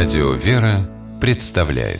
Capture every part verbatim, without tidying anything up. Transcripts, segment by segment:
Радио «Вера» представляет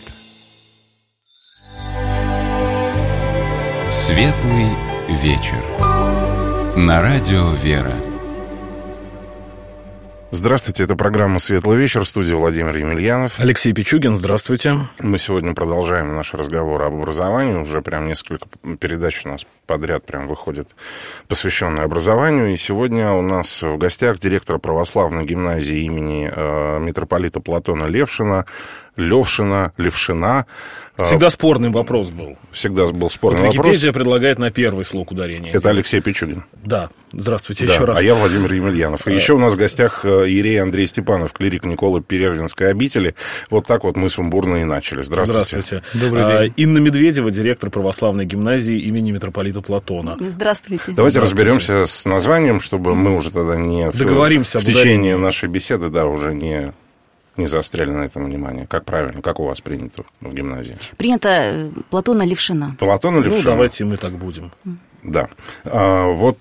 Светлый вечер на Радио «Вера». Здравствуйте, это программа «Светлый вечер», в студии Владимир Емельянов. Алексей Пичугин, здравствуйте. Мы сегодня продолжаем наш разговор об образовании. Уже прям несколько передач у нас подряд прям выходят, посвященные образованию. И сегодня у нас в гостях директор православной гимназии имени э, митрополита Платона Левшина, Левшина, Левшина. Всегда спорный вопрос был. Всегда был спорный вот вопрос. Википедия предлагает на первый слог ударения. Это Алексей Пичугин. Да, здравствуйте да, еще раз. А я Владимир Емельянов. И а... еще у нас в гостях иерей Андрей Степанов, клирик Николы Перервинской обители. Вот так вот мы сумбурно и начали. Здравствуйте. Здравствуйте. Добрый день. А, Инна Медведева, директор православной гимназии имени митрополита Платона. Здравствуйте. Давайте Здравствуйте. разберемся с названием, чтобы мы уже тогда не договоримся в, в течение нашей беседы, да, уже не... не заостряли на этом внимание. Как правильно? Как у вас принято в гимназии? Принято Платона Левшина. Платона Левшина. Ну, давайте мы так будем. Да. А, вот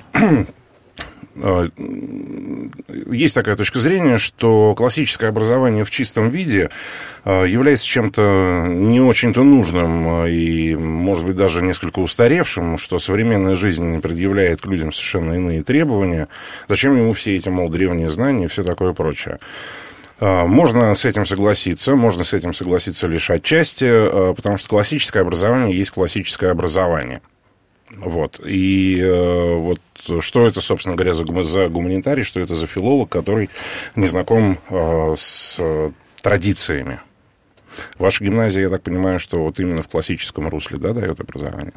а, есть такая точка зрения, что классическое образование в чистом виде а, является чем-то не очень-то нужным и, может быть, даже несколько устаревшим, что современная жизнь предъявляет к людям совершенно иные требования. Зачем ему все эти, мол, древние знания и все такое прочее? Можно с этим согласиться, можно с этим согласиться лишь отчасти, потому что классическое образование есть классическое образование. Вот. И вот что это, собственно говоря, за гуманитарий, что это за филолог, который не знаком с традициями. Ваша гимназия, я так понимаю, что вот именно в классическом русле, да, дает образование?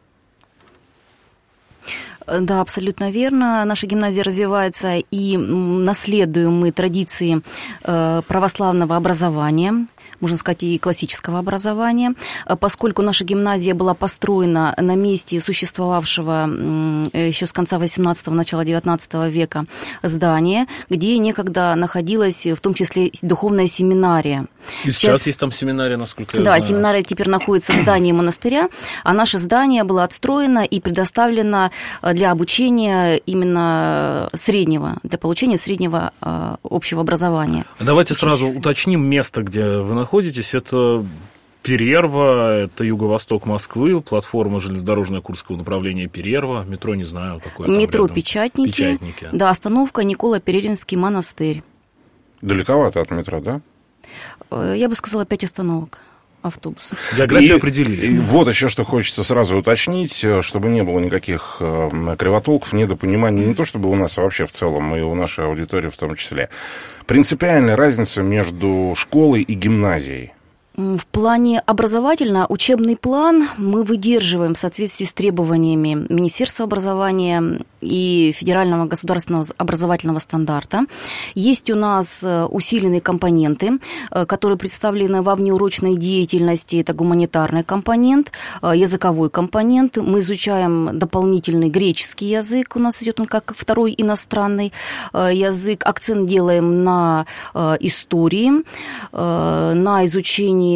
Да, абсолютно верно. Наша гимназия развивается, и наследуем мы традиции православного образования, можно сказать, и классического образования, поскольку наша гимназия была построена на месте существовавшего еще с конца восемнадцатого, начала девятнадцатого века здания, где некогда находилась в том числе духовная семинария. И сейчас, сейчас есть там семинария, насколько я да, знаю. Да, семинария теперь находится в здании монастыря, а наше здание было отстроено и предоставлено для обучения именно среднего, для получения среднего общего образования. Давайте сразу уточним место, где вы находитесь. Находитесь, это Перерва, это юго-восток Москвы, платформа железнодорожная Курского направления Перерва, метро, не знаю, какое там метро рядом. Печатники, Печатники, да, остановка Никола Перервинский монастырь. Далековато от метро, да? Я бы сказала, пять остановок автобуса. Географию определили. И вот еще что хочется сразу уточнить, чтобы не было никаких кривотолков, недопониманий, не то чтобы у нас, а вообще в целом, и у нашей аудитории в том числе. Принципиальная разница между школой и гимназией. В плане образовательно-учебный план мы выдерживаем в соответствии с требованиями Министерства образования и Федерального государственного образовательного стандарта. Есть у нас усиленные компоненты, которые представлены во внеурочной деятельности. Это гуманитарный компонент, языковой компонент. Мы изучаем дополнительный греческий язык. У нас идет он как второй иностранный язык. Акцент делаем на истории, на изучении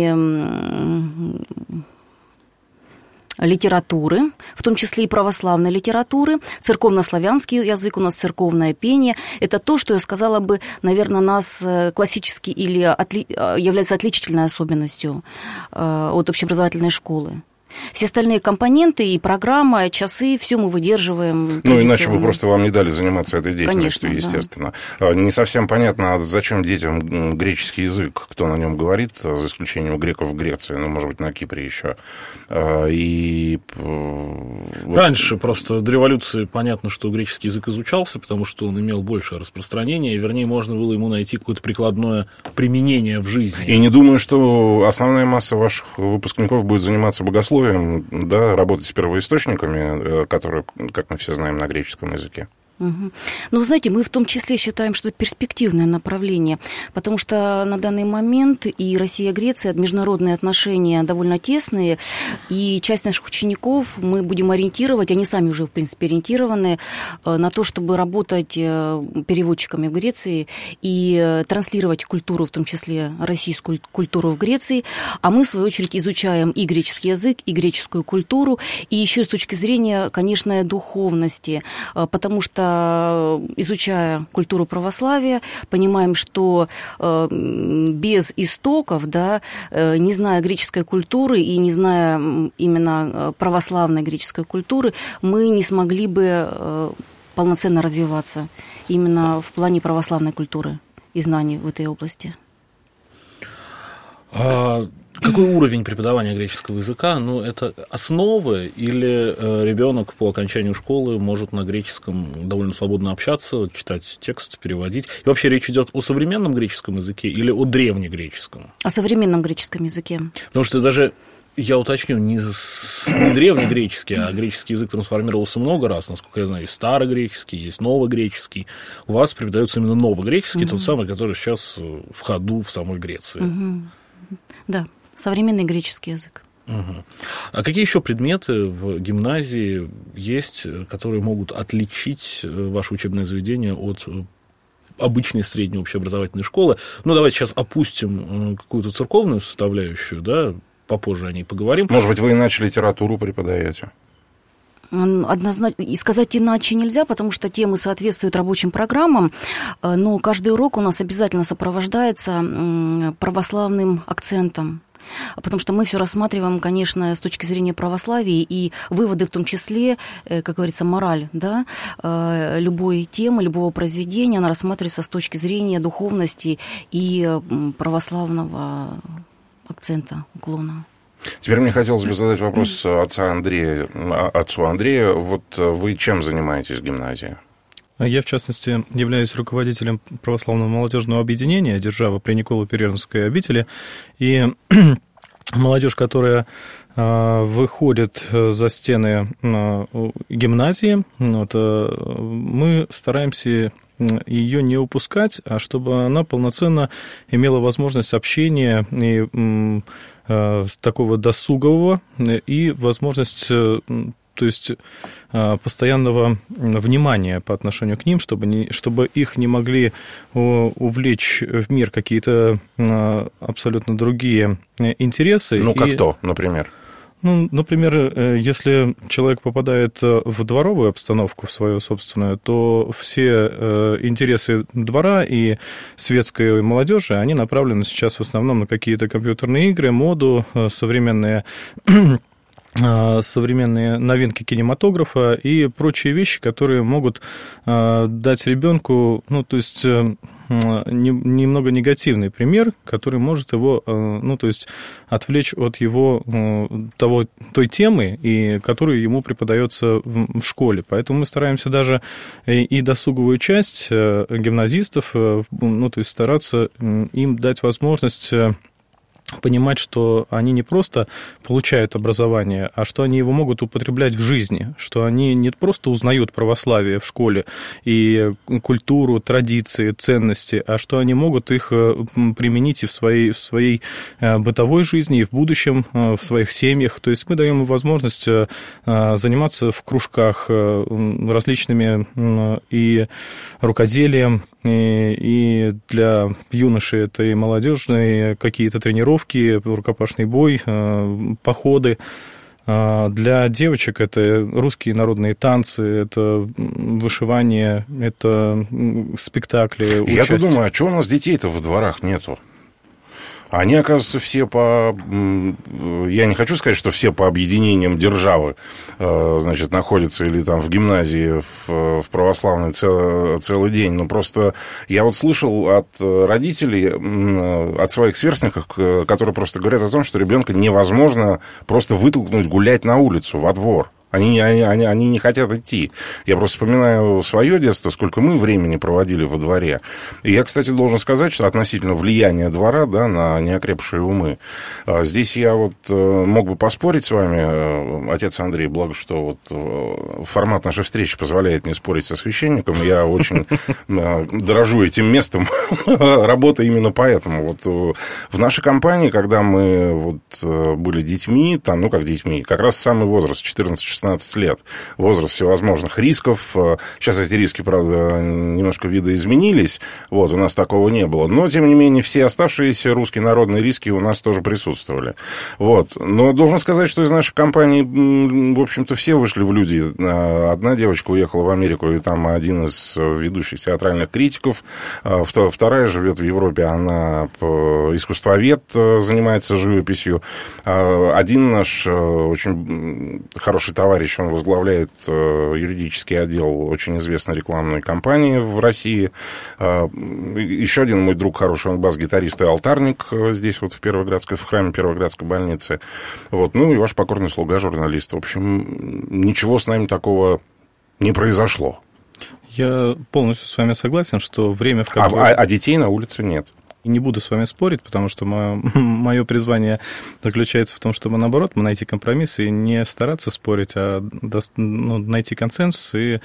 литературы, в том числе и православной литературы, церковно-славянский язык, у нас церковное пение. Это то, что я сказала бы, наверное, нас классически или отли... является отличительной особенностью от общеобразовательной школы. Все остальные компоненты, и программа, и часы, все мы выдерживаем. Ну, иначе бы просто вам не дали заниматься этой деятельностью, конечно, естественно. Да. Не совсем понятно, зачем детям греческий язык, кто на нем говорит, за исключением греков в Греции, ну, может быть, на Кипре еще. И... Раньше просто до революции понятно, что греческий язык изучался, потому что он имел большее распространение, и, вернее, можно было ему найти какое-то прикладное применение в жизни. И не думаю, что основная масса ваших выпускников будет заниматься богословием, да, работать с первоисточниками, которые, как мы все знаем, на греческом языке. Угу. Ну, вы знаете, мы в том числе считаем, что это перспективное направление, потому что на данный момент и Россия, и Греция, международные отношения довольно тесные, и часть наших учеников мы будем ориентировать, они сами уже, в принципе, ориентированы на то, чтобы работать переводчиками в Греции и транслировать культуру, в том числе российскую культуру в Греции, а мы, в свою очередь, изучаем и греческий язык, и греческую культуру, и еще с точки зрения, конечно, духовности, потому что что, изучая культуру православия, понимаем, что без истоков, да, не зная греческой культуры и не зная именно православной греческой культуры, мы не смогли бы полноценно развиваться именно в плане православной культуры и знаний в этой области. А какой уровень преподавания греческого языка? Ну, это основы или ребенок по окончанию школы может на греческом довольно свободно общаться, читать текст, переводить? И вообще речь идет о современном греческом языке или о древнегреческом? О современном греческом языке. Потому что даже, я уточню, не, не древнегреческий, а греческий язык трансформировался много раз. Насколько я знаю, есть старогреческий, есть новогреческий. У вас преподается именно новогреческий, угу. тот самый, который сейчас в ходу в самой Греции. Угу. Да. Современный греческий язык. Угу. А какие еще предметы в гимназии есть, которые могут отличить ваше учебное заведение от обычной средней общеобразовательной школы? Ну, давайте сейчас опустим какую-то церковную составляющую, да, попозже о ней поговорим. Может быть, вы иначе литературу преподаете? Однозначно, и сказать иначе нельзя, потому что темы соответствуют рабочим программам, но каждый урок у нас обязательно сопровождается православным акцентом. Потому что мы все рассматриваем, конечно, с точки зрения православия, и выводы в том числе, как говорится, мораль, да, любой темы, любого произведения, она рассматривается с точки зрения духовности и православного акцента, уклона. Теперь мне хотелось бы задать вопрос отца Андрея, отцу Андрея. Вот вы чем занимаетесь в гимназии? Я, в частности, являюсь руководителем православного молодежного объединения «Держава» при Николо-Перервинской обители. И молодежь, которая выходит за стены гимназии, вот, мы стараемся ее не упускать, а чтобы она полноценно имела возможность общения и э, такого досугового и возможность, э, то есть э, постоянного внимания по отношению к ним, чтобы, не, чтобы их не могли увлечь в мир какие-то э, абсолютно другие интересы. Ну, как и... то, например? Ну, например, если человек попадает в дворовую обстановку, в свою собственную, то все интересы двора и светской молодежи, они направлены сейчас в основном на какие-то компьютерные игры, моду, современные... современные новинки кинематографа и прочие вещи, которые могут дать ребенку, ну, то есть немного негативный пример, который может его, ну, то есть отвлечь от его того, той темы, и которая ему преподается в школе. Поэтому мы стараемся даже и досуговую часть гимназистов, ну, то есть стараться им дать возможность понимать, что они не просто получают образование, а что они его могут употреблять в жизни, что они не просто узнают православие в школе и культуру, традиции, ценности, а что они могут их применить и в своей, в своей бытовой жизни, и в будущем, в своих семьях. То есть мы даем им возможность заниматься в кружках различными и рукоделием, и для юношей это и молодежные какие-то тренировки, рукопашный бой, походы. Для девочек это русские народные танцы, это вышивание, это спектакли. Я-то думаю, а чего у нас детей-то во дворах нету? Они, оказывается, все по... Я не хочу сказать, что все по объединениям державы, значит, находятся или там в гимназии в, в православный цел, целый день. Но просто я вот слышал от родителей, от своих сверстников, которые просто говорят о том, что ребенка невозможно просто вытолкнуть гулять на улицу, во двор. Они, они, они, они не хотят идти. Я просто вспоминаю свое детство, сколько мы времени проводили во дворе. И я, кстати, должен сказать, что относительно влияния двора, да, на неокрепшие умы, здесь я вот мог бы поспорить с вами, отец Андрей, благо, что вот формат нашей встречи позволяет мне спорить со священником. Я очень дорожу этим местом работы именно поэтому. Вот в нашей компании, когда мы вот были детьми, там, ну, как детьми, как раз самый возраст четырнадцать-шестнадцать семнадцать-шестнадцать лет. Возраст всевозможных рисков. Сейчас эти риски, правда, немножко видоизменились. Вот, у нас такого не было. Но, тем не менее, все оставшиеся русские народные риски у нас тоже присутствовали. Вот. Но должен сказать, что из нашей компании, в общем-то, все вышли в люди. Одна девочка уехала в Америку, и там один из ведущих театральных критиков. Вторая живет в Европе, она искусствовед, занимается живописью. Один наш очень хороший товарищ, он возглавляет юридический отдел очень известной рекламной кампании в России. Еще один мой друг хороший, он бас-гитарист и алтарник здесь вот в Первоградской, в храме Первоградской больницы. Вот. Ну и ваш покорный слуга, журналист. В общем, ничего с нами такого не произошло. Я полностью с вами согласен, что время, в котором... А, а детей на улице нет. И не буду с вами спорить, потому что мое, мое призвание заключается в том, чтобы, наоборот, мы найти компромисс и не стараться спорить, а ну, найти консенсус и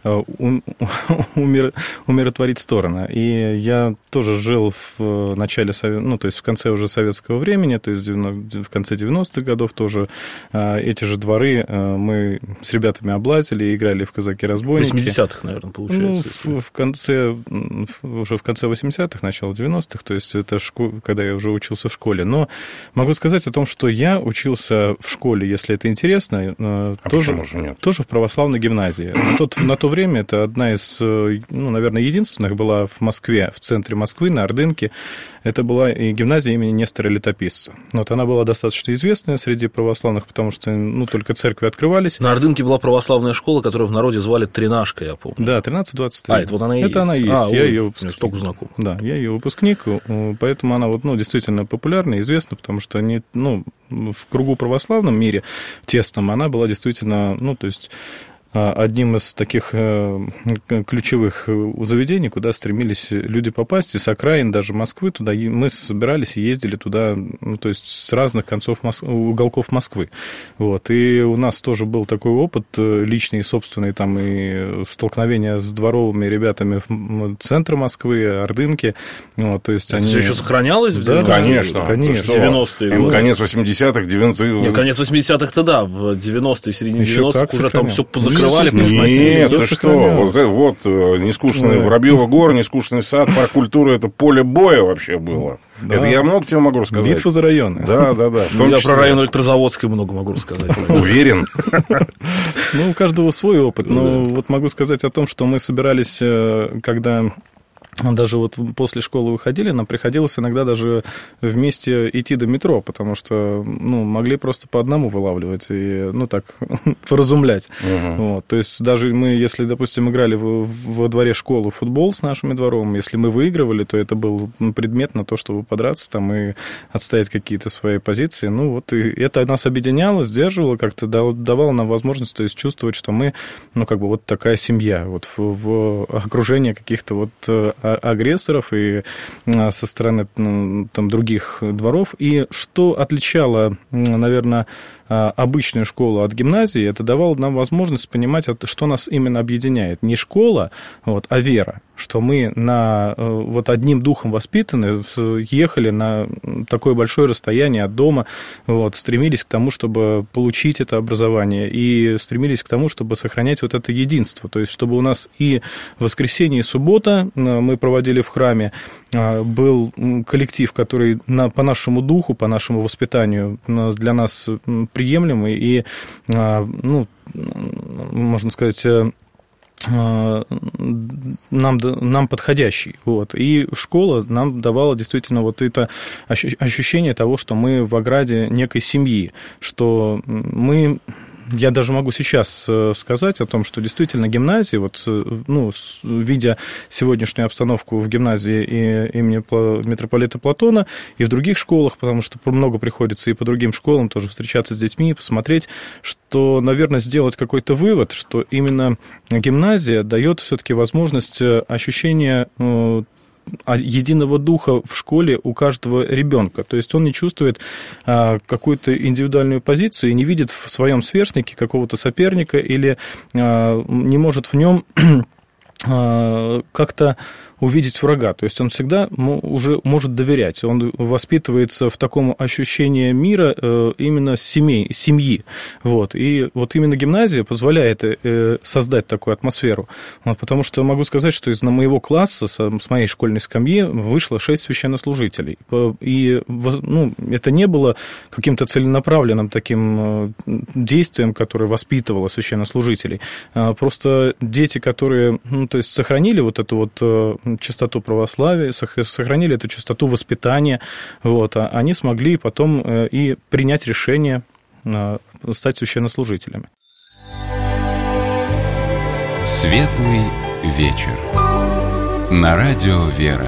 умир, умиротворить стороны. И я тоже жил в начале, ну, то есть в конце уже советского времени, то есть в конце девяностых годов тоже эти же дворы мы с ребятами облазили, играли в казаки-разбойники. В восьмидесятых, наверное, получается. Ну, в, в конце, уже в конце восьмидесятых, начало девяностых, то есть это школ... когда я уже учился в школе. Но могу сказать о том, что я учился в школе, если это интересно, а тоже, тоже в православной гимназии. На, тот, на то время это одна из, ну, наверное, единственных была в Москве, в центре Москвы, на Ордынке. Это была и гимназия имени Нестора Летописца. Вот она была достаточно известная среди православных, потому что, ну, только церкви открывались. На Ордынке была православная школа, которую в народе звали Тринашка, я помню. Да, тринадцать двадцать три. А, это вот она и это есть. Она и есть. А, я ой, ее выпускник. Столько знаком. Да, я ее выпускник, поэтому она вот, ну, действительно популярна, известна, потому что они, ну, в кругу православном мире тесном она была действительно, ну, то есть одним из таких ключевых заведений, куда стремились люди попасть, из окраин даже Москвы туда. Мы собирались и ездили туда, ну, то есть с разных концов Мос... уголков Москвы. Вот. И у нас тоже был такой опыт личный и собственный, там и столкновения с дворовыми ребятами в центре Москвы, Ордынки. Вот, то есть это они... все еще сохранялось? Да, конечно. конечно. девяностые годы. Конец восьмидесятых, девяностых... Нет, конец восьмидесятых-то да, в девяностые, в середине еще девяностых уже там все позакрывали. Нет, ты что? Вот, вот нескучный да. Воробьёва гора, нескучный сад, парк культуры, это поле боя вообще было. Да. Это я много тебе могу рассказать. Битва за районы. Да, да, да. Я про район Электрозаводской много могу рассказать. Уверен. Ну, у каждого свой опыт. Но вот могу сказать о том, что мы собирались, когда... Даже вот после школы выходили, нам приходилось иногда даже вместе идти до метро, потому что, ну, могли просто по одному вылавливать и, ну, так, поразумлять. Uh-huh. Вот. То есть даже мы, если, допустим, играли во, во дворе школы в футбол с нашими двором, если мы выигрывали, то это был предмет на то, чтобы подраться там и отстоять какие-то свои позиции. Ну, вот и это нас объединяло, сдерживало, как-то давало нам возможность, то есть чувствовать, что мы, ну, как бы вот такая семья, вот в, в окружении каких-то вот агрессоров и со стороны там, других дворов. И что отличало, наверное, обычную школу от гимназии, это давало нам возможность понимать, что нас именно объединяет. Не школа, вот, а вера. Что мы на, вот, одним духом воспитаны, ехали на такое большое расстояние от дома, вот, стремились к тому, чтобы получить это образование, и стремились к тому, чтобы сохранять вот это единство. То есть, чтобы у нас и воскресенье, и суббота мы проводили в храме, был коллектив, который на, по нашему духу, по нашему воспитанию для нас приемлемый и, ну, можно сказать, нам, нам подходящий. Вот. И школа нам давала действительно вот это ощущение того, что мы в ограде некой семьи, что мы... Я даже могу сейчас сказать о том, что действительно гимназии, вот, ну, видя сегодняшнюю обстановку в гимназии имени митрополита Платона и в других школах, потому что много приходится и по другим школам тоже встречаться с детьми, посмотреть, что, наверное, сделать какой-то вывод, что именно гимназия дает все-таки возможность ощущения единого духа в школе у каждого ребенка. То есть он не чувствует а, какую-то индивидуальную позицию и не видит в своем сверстнике какого-то соперника или а, не может в нем как-то увидеть врага. То есть он всегда уже может доверять. Он воспитывается в таком ощущении мира именно семей, семьи. Вот. И вот именно гимназия позволяет создать такую атмосферу. Вот, потому что могу сказать, что из моего класса, с моей школьной скамьи, вышло шесть священнослужителей. И ну, это не было каким-то целенаправленным таким действием, которое воспитывало священнослужителей. Просто дети, которые ну, то есть сохранили вот эту вот чистоту православия, сохранили эту чистоту воспитания, вот, а они смогли потом и принять решение стать священнослужителями. Светлый вечер. На радио «Вера».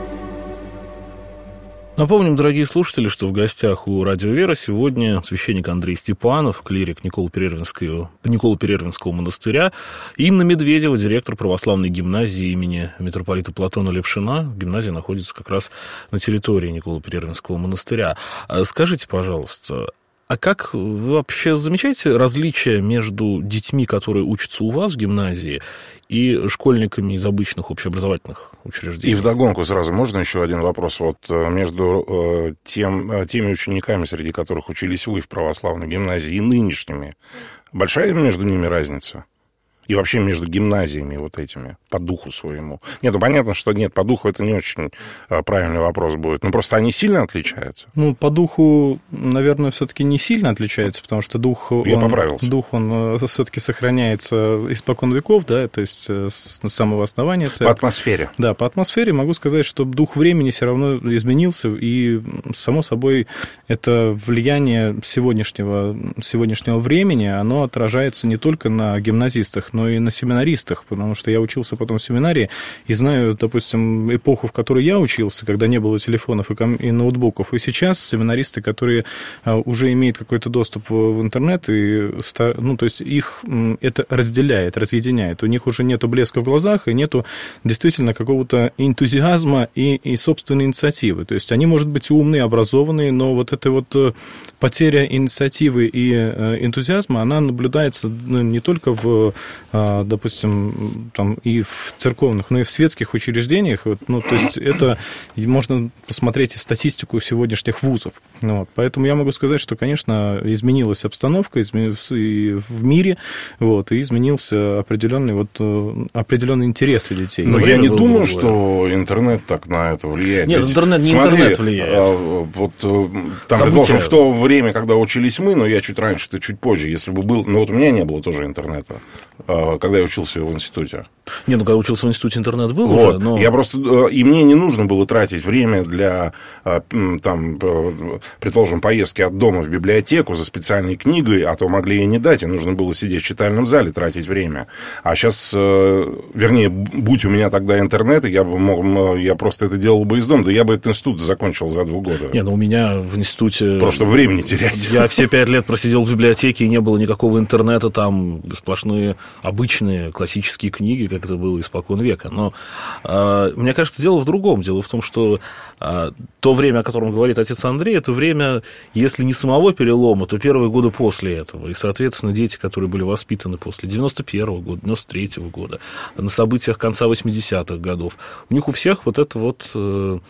Напомним, дорогие слушатели, что в гостях у «Радио Вера» сегодня священник Андрей Степанов, клирик Николо-Перервинского, Николо-Перервинского монастыря, Инна Медведева, директор православной гимназии имени митрополита Платона Левшина. Гимназия находится как раз на территории Николо-Перервинского монастыря. Скажите, пожалуйста, а как вы вообще замечаете различия между детьми, которые учатся у вас в гимназии, и школьниками из обычных общеобразовательных учреждений? И вдогонку сразу можно еще один вопрос? Вот между тем, теми учениками, среди которых учились вы в православной гимназии, и нынешними, большая между ними разница? И вообще между гимназиями вот этими, по духу своему. Нет, ну понятно, что нет, по духу это не очень правильный вопрос будет. Ну, просто они сильно отличаются? Ну, по духу, наверное, все-таки не сильно отличаются, потому что дух... Я он, поправился. Дух, он все-таки сохраняется испокон веков, да, то есть с самого основания церкви. По атмосфере. Да, по атмосфере могу сказать, что дух времени все равно изменился, и, само собой, это влияние сегодняшнего, сегодняшнего времени, оно отражается не только на гимназистах, но и на семинаристах, потому что я учился потом в семинарии и знаю, допустим, эпоху, в которой я учился, когда не было телефонов и, ком- и ноутбуков, и сейчас семинаристы, которые уже имеют какой-то доступ в интернет, и, ну, то есть их это разделяет, разъединяет, у них уже нету блеска в глазах и нету действительно какого-то энтузиазма и, и собственной инициативы, то есть они, может быть, умные, образованные, но вот эта вот потеря инициативы и энтузиазма, она наблюдается не только в допустим, там и в церковных, но и в светских учреждениях. Ну, то есть это можно посмотреть и статистику сегодняшних вузов. Вот. Поэтому я могу сказать, что, конечно, изменилась обстановка изменилась и в мире, вот, и изменился определенный, вот, определенный интерес детей. Но я не думаю, что интернет так на это влияет. Нет, ведь, интернет, не смотри, интернет влияет. Вот там, предположим, в то время, когда учились мы, но я чуть раньше, ты чуть позже, если бы был... Ну, вот у меня не было тоже интернета, когда я учился в институте. Не, ну, когда учился в институте, интернет был вот. уже, но... Я просто... И мне не нужно было тратить время для, там, предположим, поездки от дома в библиотеку за специальной книгой, а то могли и не дать, и нужно было сидеть в читальном зале, тратить время. А сейчас, вернее, будь у меня тогда интернет, я бы мог, я просто это делал бы из дома, да я бы этот институт закончил за два года. Не, ну, у меня в институте... Просто времени терять. Я все пять лет просидел в библиотеке, и не было никакого интернета, там сплошные обычные классические книги, как это было испокон века. Но э, мне кажется, дело в другом. Дело в том, что э, то время, о котором говорит отец Андрей, это время, если не самого перелома, то первые годы после этого. И, соответственно, дети, которые были воспитаны после девяносто первого года, девяносто третьего года, на событиях конца восьмидесятых годов, у них у всех вот это вот... Э,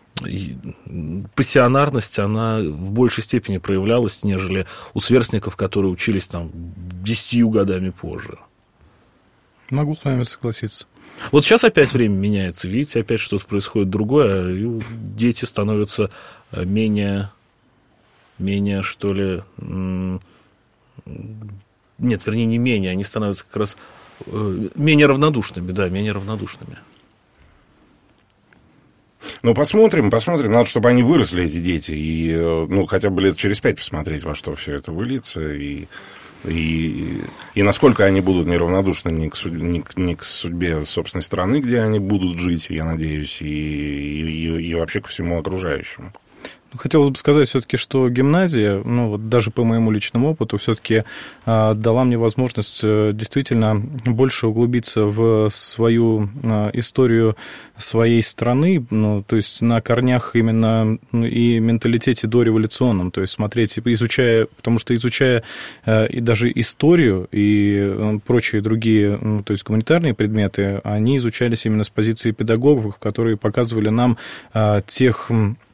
пассионарность, она в большей степени проявлялась, нежели у сверстников, которые учились там десятью годами позже. Могу с вами согласиться. Вот сейчас опять время меняется, видите, опять что-то происходит другое, и дети становятся менее, менее, что ли, нет, вернее, не менее, они становятся как раз менее равнодушными, да, менее равнодушными. Ну, посмотрим, посмотрим. Надо, чтобы они выросли, эти дети. И, ну, хотя бы лет через пять посмотреть, во что все это выльется. И, и, и насколько они будут неравнодушны ни к, судьбе, ни, к, ни к судьбе собственной страны, где они будут жить, я надеюсь, и, и, и вообще ко всему окружающему. Хотелось бы сказать все-таки, что гимназия, ну вот даже по моему личному опыту, все-таки э, дала мне возможность э, действительно больше углубиться в свою э, историю своей страны, ну, то есть на корнях именно ну, и менталитете дореволюционном, то есть смотреть, изучая, потому что изучая э, и даже историю и э, прочие другие, ну, то есть гуманитарные предметы, они изучались именно с позиции педагогов, которые показывали нам э, тех...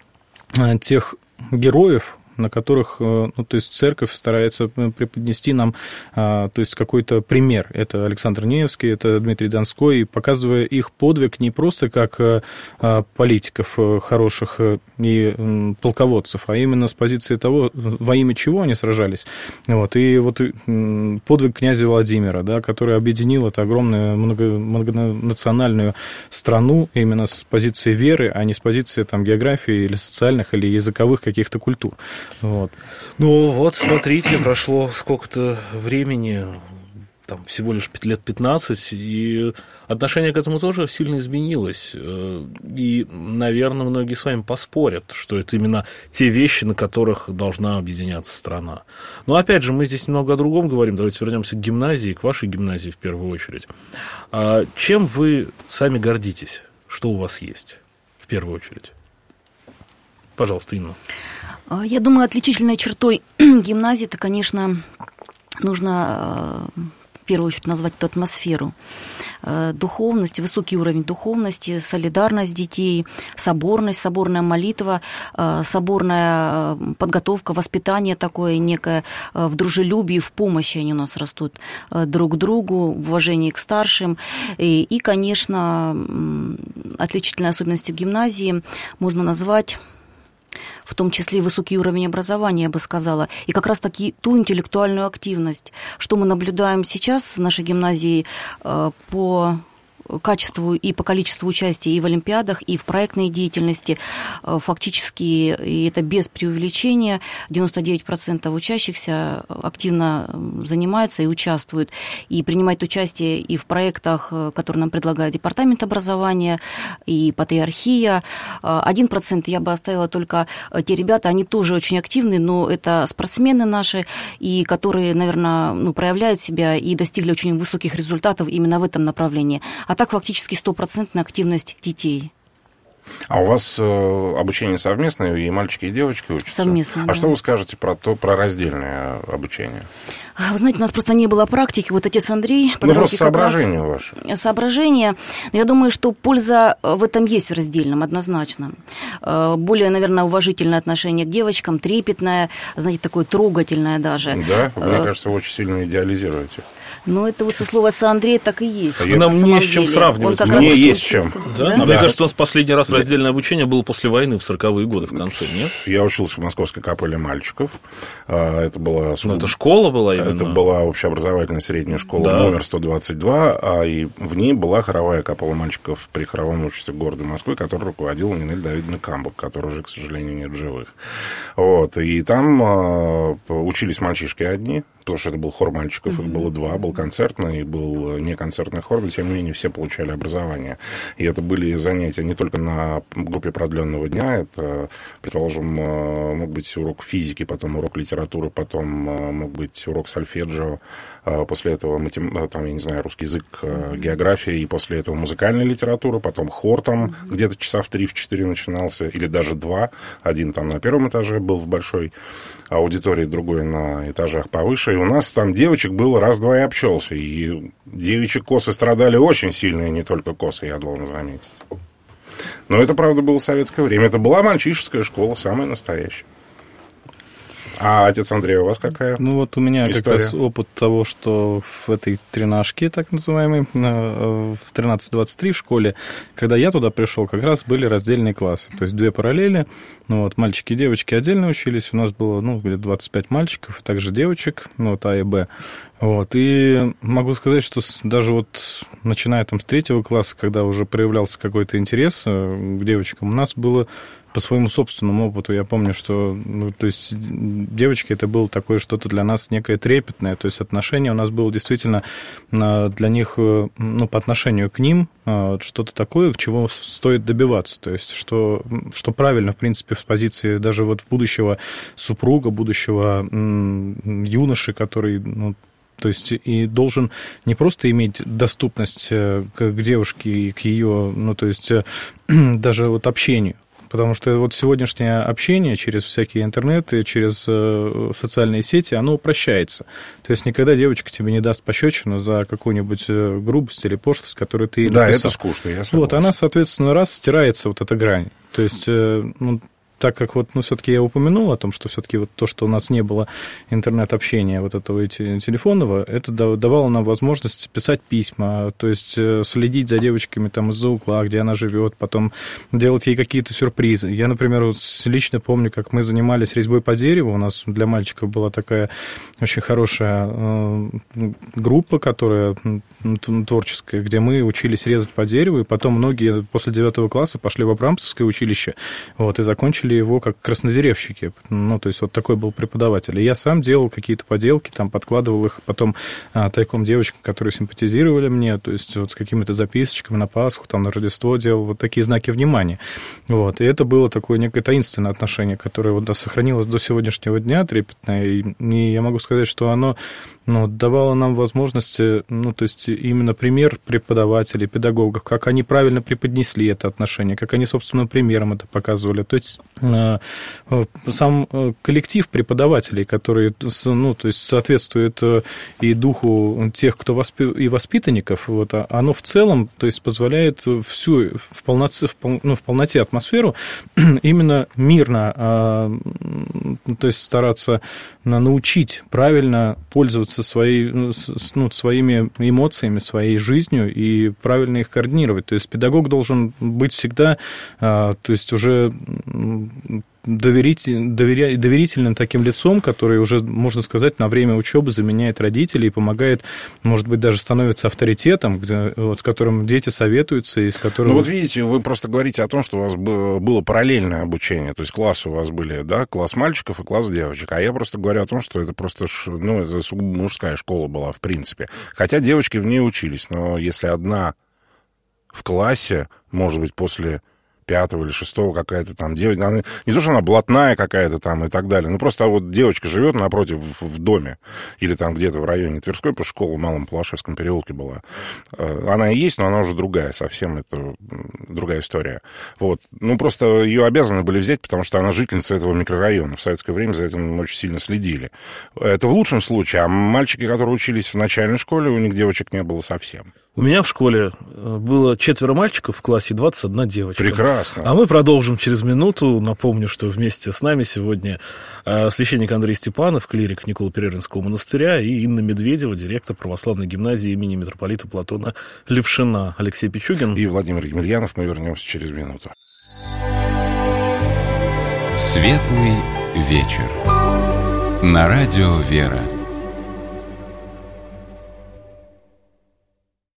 тех героев, на которых, ну, то есть церковь старается преподнести нам, то есть какой-то пример. Это Александр Невский, это Дмитрий Донской, показывая их подвиг не просто как политиков хороших и полководцев, а именно с позиции того, во имя чего они сражались. Вот. И вот подвиг князя Владимира, да, который объединил эту огромную много, многонациональную страну именно с позиции веры, а не с позиции там, географии или социальных, или языковых каких-то культур. Вот. Ну вот, смотрите, прошло сколько-то времени, там всего лишь лет пятнадцать, и отношение к этому тоже сильно изменилось. И, наверное, многие с вами поспорят, что это именно те вещи, на которых должна объединяться страна. Но, опять же, мы здесь немного о другом говорим. Давайте вернемся к гимназии, к вашей гимназии в первую очередь. Чем вы сами гордитесь? Что у вас есть в первую очередь? Пожалуйста, Инна. Я думаю, отличительной чертой гимназии, это, конечно, нужно в первую очередь назвать эту атмосферу. Духовность, высокий уровень духовности, солидарность детей, соборность, соборная молитва, соборная подготовка, воспитание такое некое в дружелюбии, в помощи они у нас растут друг к другу, в уважении к старшим. И, и конечно, отличительной особенностью гимназии можно назвать в том числе и высокий уровень образования, я бы сказала, и как раз-таки ту интеллектуальную активность, что мы наблюдаем сейчас в нашей гимназии по качеству и по количеству участия и в олимпиадах, и в проектной деятельности. Фактически, и это без преувеличения, девяносто девять процентов учащихся активно занимаются и участвуют, и принимают участие и в проектах, которые нам предлагает Департамент образования, и Патриархия. Один процент я бы оставила только те ребята, они тоже очень активны, но это спортсмены наши, и которые, наверное, ну, проявляют себя и достигли очень высоких результатов именно в этом направлении. А так фактически стопроцентная активность детей. А у вас э, обучение совместное, и мальчики, и девочки учатся? Совместное, А да. что вы скажете про, то, про раздельное обучение? Вы знаете, у нас просто не было практики. Вот отец Андрей... Ну, просто соображения ваши. Соображения. Я думаю, что польза в этом есть в раздельном, однозначно. Более, наверное, уважительное отношение к девочкам, трепетное, знаете, такое трогательное даже. Да? Мне кажется, вы очень сильно идеализируете. Ну, это вот со слова Андрея так и есть. А нам не с чем сравнивать. Мне есть чем. Да? Да? А да. Мне кажется, у нас последний раз раздельное обучение было после войны в сороковые годы в конце, нет? Я учился в Московской капелле мальчиков. Это была... Ну, это школа была именно? Это была общеобразовательная средняя школа, да, номер сто двадцать два, а и в ней была хоровая капелла мальчиков при хоровом обществе города Москвы, которой руководила Нинель Давидовна Камбук, которой уже, к сожалению, нет в живых. Вот. И там э, учились мальчишки одни, потому что это был хор мальчиков, их было два, был концертный и был неконцертный хор, но тем не менее все получали образование. И это были занятия не только на группе продленного дня, это, предположим, мог быть урок физики, потом урок литературы, потом мог быть урок сольфеджио, после этого, матем... там, я не знаю, русский язык, география, и после этого музыкальная литература, потом хор там где-то часа в три, в четыре начинался, или даже два. Один там на первом этаже был в большой аудитории, другой на этажах повыше. И у нас там девочек было раз-два и обчелся. И девичьи косы страдали очень сильно, и не только косы, я должен заметить. Но это, правда, было советское время. Это была мальчишеская школа, самая настоящая. А отец Андрей, у вас какая? Ну, вот у меня история? Как раз опыт того, что в этой тренажке, так называемой, в тринадцать двадцать три в школе, когда я туда пришел, как раз были раздельные классы. То есть две параллели. Ну, вот, мальчики и девочки отдельно учились. У нас было, ну, где-то двадцать пять мальчиков, и также девочек, ну, вот А и Б. Вот, и могу сказать, что даже вот начиная там с третьего класса, когда уже проявлялся какой-то интерес к девочкам, у нас было по своему собственному опыту я помню, что, ну, то есть девочки, это было такое что-то для нас некое трепетное, то есть отношение у нас было действительно для них, ну, по отношению к ним что-то такое, к чего стоит добиваться, то есть что, что правильно, в принципе, с позиции даже вот будущего супруга, будущего юноши, который, ну, то есть и должен не просто иметь доступность к девушке и к ее, ну, то есть даже вот общению, потому что вот сегодняшнее общение через всякие интернеты, через социальные сети, оно упрощается. То есть никогда девочка тебе не даст пощечину за какую-нибудь грубость или пошлость, которую ты ей написал. Да, это скучно, я согласен. Вот, она, соответственно, раз стирается вот эта грань. То есть, ну, так как вот, ну, все-таки я упомянул о том, что все-таки вот то, что у нас не было интернет-общения вот этого телефонного, это давало нам возможность писать письма, то есть следить за девочками там из-за угла, где она живет, потом делать ей какие-то сюрпризы. Я, например, вот лично помню, как мы занимались резьбой по дереву, у нас для мальчиков была такая очень хорошая группа, которая творческая, где мы учились резать по дереву, и потом многие после девятого класса пошли в Абрамцевское училище, вот, и закончили его как краснодеревщики. Ну, то есть вот такой был преподаватель. И я сам делал какие-то поделки, там подкладывал их потом а, тайком девочкам, которые симпатизировали мне, то есть вот с какими-то записочками на Пасху, там на Рождество делал вот такие знаки внимания. Вот. И это было такое некое таинственное отношение, которое вот сохранилось до сегодняшнего дня, трепетное. И, и я могу сказать, что оно, ну, давало нам возможности, ну, то есть именно пример преподавателей, педагогов, как они правильно преподнесли это отношение, как они собственным примером это показывали. То есть сам коллектив преподавателей, который, ну, то есть соответствует и духу тех, кто воспи... и воспитанников, вот, оно в целом, то есть позволяет всю в полноте, в пол... ну, в полноте атмосферу именно мирно, то есть стараться научить правильно пользоваться своей, ну, своими эмоциями, своей жизнью и правильно их координировать. То есть педагог должен быть всегда, то есть уже доверитель, доверя, доверительным таким лицом, который уже, можно сказать, на время учебы заменяет родителей и помогает, может быть, даже становится авторитетом, где, вот, с которым дети советуются и с которым... Ну вот видите, вы просто говорите о том, что у вас было параллельное обучение, то есть классы у вас были, да, класс мальчиков и класс девочек, а я просто говорю о том, что это просто, ну, это сугубо мужская школа была, в принципе, хотя девочки в ней учились, но если одна в классе, может быть, после пятого или шестого какая-то там девочка, она, не то, что она блатная какая-то там и так далее, ну просто вот девочка живет напротив в доме или там где-то в районе Тверской, потому что школа в Малом Палашевском переулке была. Она и есть, но она уже другая, совсем это другая история. Вот. Ну просто ее обязаны были взять, потому что она жительница этого микрорайона. В советское время за этим очень сильно следили. Это в лучшем случае, а мальчики, которые учились в начальной школе, у них девочек не было совсем. У меня в школе было четверо мальчиков в классе и двадцать одна девочка. Прекрасно. А мы продолжим через минуту. Напомню, что вместе с нами сегодня священник Андрей Степанов, клирик Николо-Перервинского монастыря, и Инна Медведева, директор православной гимназии имени митрополита Платона Левшина. Алексей Пичугин. И Владимир Емельянов. Мы вернемся через минуту. Светлый вечер. На радио «Вера».